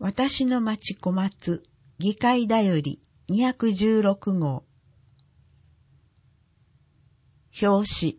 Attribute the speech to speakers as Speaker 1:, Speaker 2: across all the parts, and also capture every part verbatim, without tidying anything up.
Speaker 1: 私の町小松議会だよりにひゃくじゅうろくごう。表紙。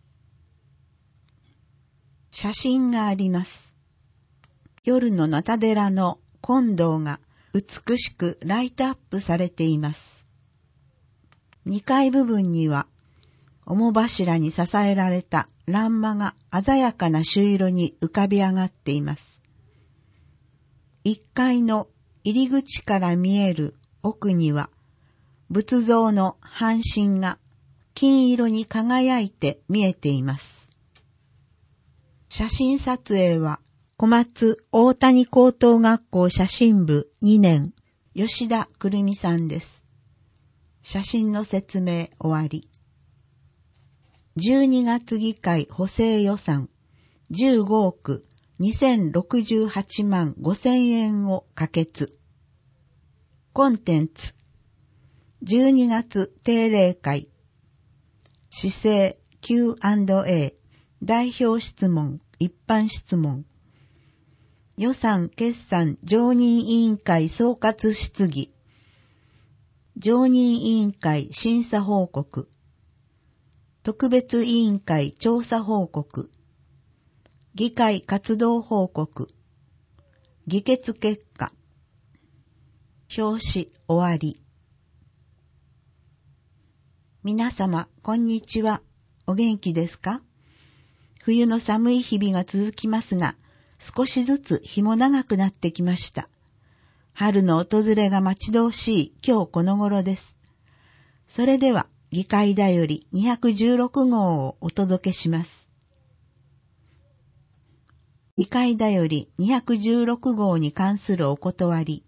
Speaker 1: 写真があります。夜の中寺の金堂が美しくライトアップされています。にかい部分には主柱に支えられた欄間が鮮やかな朱色に浮かび上がっています。いっかいの入り口から見える奥には仏像の半身が金色に輝いて見えています。写真撮影は小松大谷高等学校写真部にねん吉田くるみさんです。写真の説明終わり。じゅうにがつ議会補正予算じゅうごおくにせんろくじゅうはちまんごせんえんを可決。コンテンツじゅうにがつ定例会市政 キューアンドエー 代表質問一般質問予算決算常任委員会総括質疑常任委員会審査報告特別委員会調査報告議会活動報告議決結果表紙終わり。皆様こんにちは。お元気ですか？冬の寒い日々が続きますが少しずつ日も長くなってきました。春の訪れが待ち遠しい今日この頃です。それでは議会だよりにひゃくじゅうろくごうをお届けします。議会だよりにひゃくじゅうろくごうに関するお断り。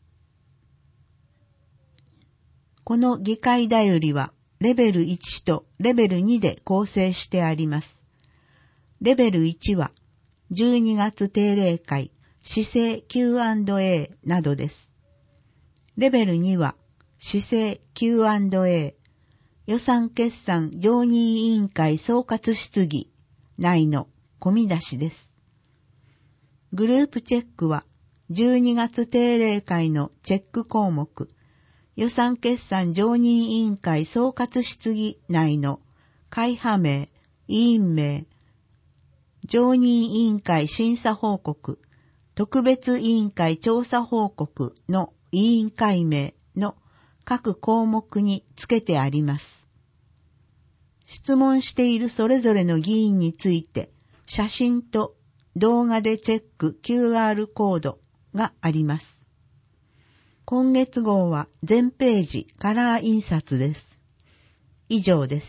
Speaker 1: この議会だよりはレベルいちとレベルにで構成してあります。レベルいちはじゅうにがつ定例会、市政 キューアンドエー などです。レベルには市政 キューアンドエー、予算決算常任委員会総括質疑内の込み出しです。グループチェックはじゅうにがつ定例会のチェック項目、予算決算常任委員会総括質疑内の会派名、委員名、常任委員会審査報告、特別委員会調査報告の委員会名の各項目につけてあります。質問しているそれぞれの議員について写真と動画でチェック キューアール コードがあります。今月号は全ページカラー印刷です。以上です。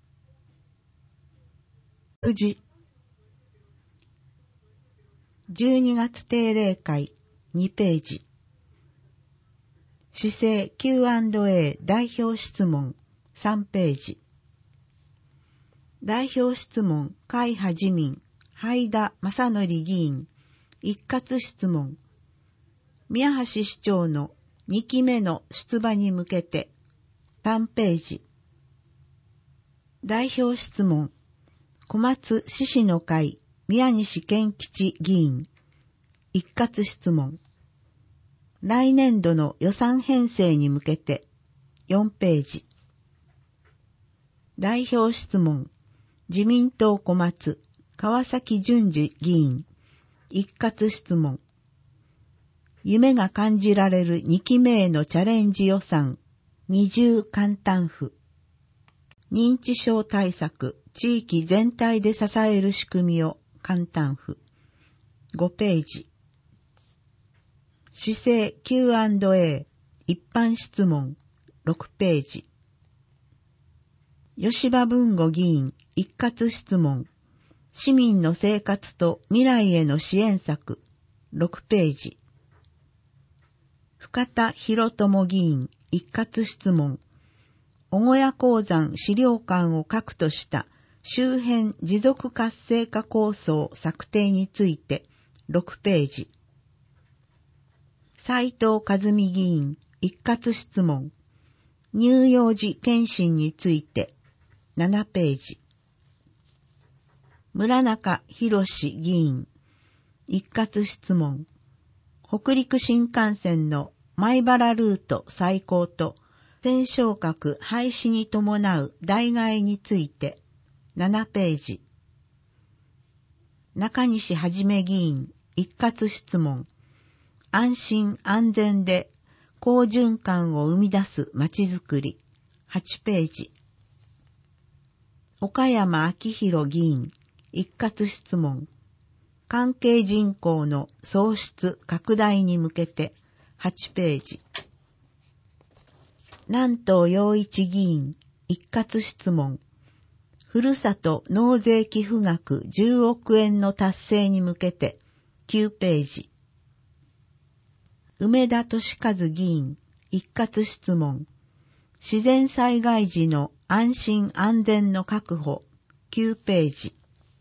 Speaker 1: くじじゅうにがつ定例会にページ市政 キューアンドエー 代表質問さんページ代表質問会派自民灰田正則議員一括質問宮橋市長のにきめの出馬に向けてさんページ代表質問小松市市の会宮西健吉議員一括質問来年度の予算編成に向けてよんページ代表質問自民党小松川崎淳二議員一括質問夢が感じられるにきめへのチャレンジ予算二重簡単付認知症対策地域全体で支える仕組みを簡単付ごページ市政 キューアンドエー 一般質問ろくページ吉羽文吾議員一括質問市民の生活と未来への支援策ろくページ深田博友議員一括質問小小屋鉱山資料館を核とした周辺持続活性化構想策定についてろくページ斉藤和美議員一括質問乳幼児検診についてななページ村中博議員一括質問北陸新幹線の米原ルート再興と天正閣廃止に伴う代替についてななページ。中西はじめ議員一括質問。安心安全で好循環を生み出すまちづくりはちページ。岡山明宏議員一括質問。関係人口の創出拡大に向けてはちページ。南東洋一議員一括質問。ふるさと納税寄付額じゅうおくえんの達成に向けてきゅうページ。梅田俊和議員一括質問。自然災害時の安心安全の確保きゅうページ。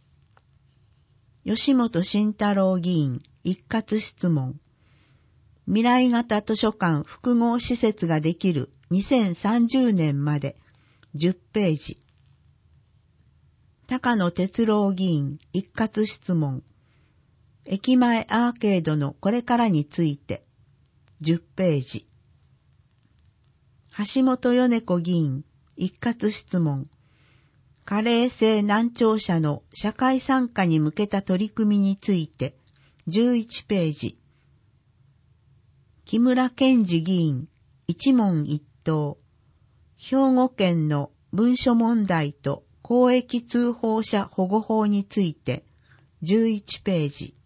Speaker 1: 吉本慎太郎議員一括質問。未来型図書館複合施設ができるにせんさんじゅうねんまでじゅっページ。高野哲郎議員一括質問。駅前アーケードのこれからについてじゅっページ。橋本米子議員一括質問。加齢性難聴者の社会参加に向けた取り組みについてじゅういちページ。木村健二議員一問一答。兵庫県の文書問題と公益通報者保護法についてじゅういちページ。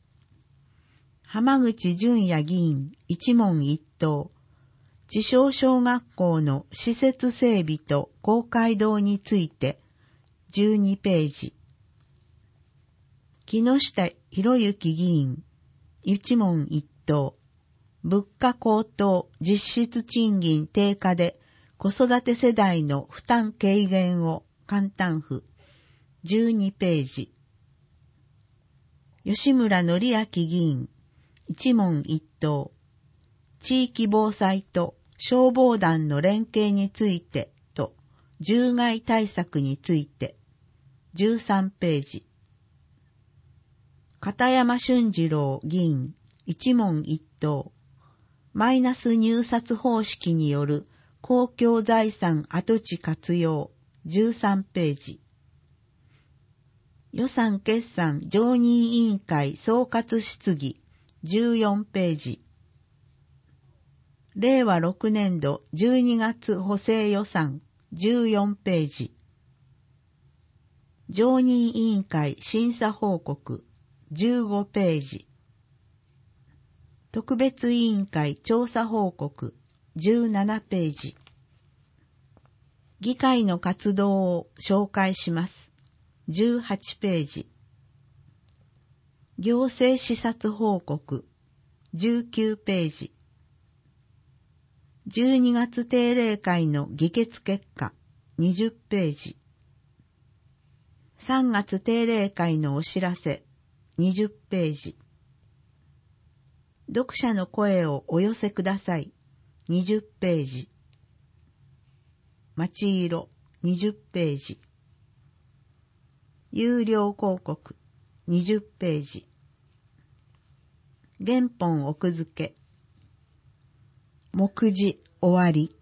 Speaker 1: 浜口淳也議員一問一答。自称小学校の施設整備と公会堂についてじゅうにページ。木下博之議員一問一答。物価高騰実質賃金低下で子育て世代の負担軽減を簡単譜じゅうにページ。吉村則明議員一問一答。地域防災と消防団の連携についてと獣害対策についてじゅうさんページ。片山俊二郎議員一問一答。マイナス入札方式による公共財産跡地活用じゅうさんページ。予算決算常任委員会総括質疑じゅうよんページ。れいわろくねんどじゅうにがつ補正予算じゅうよんページ。常任委員会審査報告じゅうごページ。特別委員会調査報告じゅうななページ。議会の活動を紹介します。じゅうはちページ。行政視察報告じゅうきゅうページ。じゅうにがつ定例会の議決結果にじゅっページ。さんがつ定例会のお知らせにじゅっページ。読者の声をお寄せくださいにじゅっページ。町色にじゅっページ。有料広告にじゅっページ。原本奥付け。目次終わり。